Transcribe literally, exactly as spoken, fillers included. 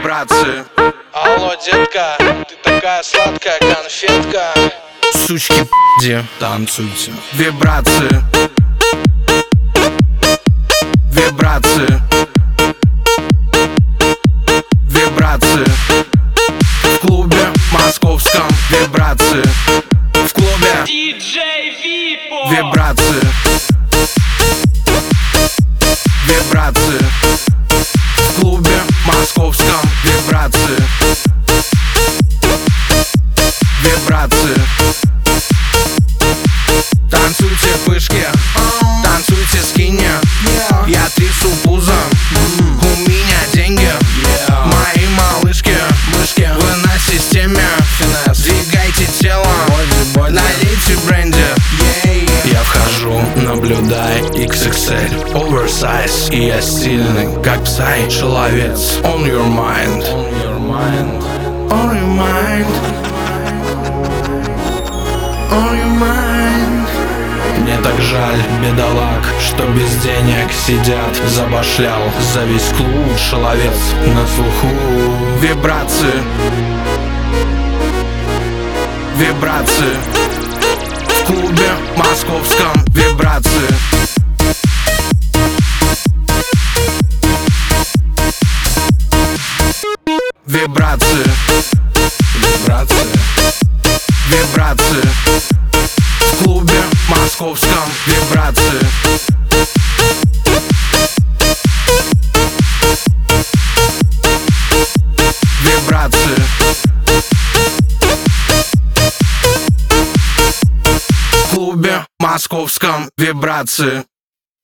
вибрации. Алло, детка, ты такая сладкая конфетка. Сучки, где танцуйте. Вибрации. Вибрации. Вибрации. В клубе московском. Вибрации. В клубе диджей Випо. Вибрации. Вибрации. В клубе московском. Вибрации. Вибрации. Танцуйте пышки, танцуйте скини. Я трясу пузом, у меня деньги. Мои малышки, вы на системе. Двигайте тело, налейте бренди. Я вхожу, наблюдай икс икс эль, oversize. И я стильный, как псай, человец. On your mind, on your mind, on your mind. Мне так жаль бедолаг, что без денег сидят. Забашлял за весь клуб, шаловец на слуху. Вибрации. Вибрации. В клубе московском. Вибрации. Вибрации. Вибрации. Вибрации. В клубе московском. Вибрации. Вибрации. В клубе московском. Вибрации.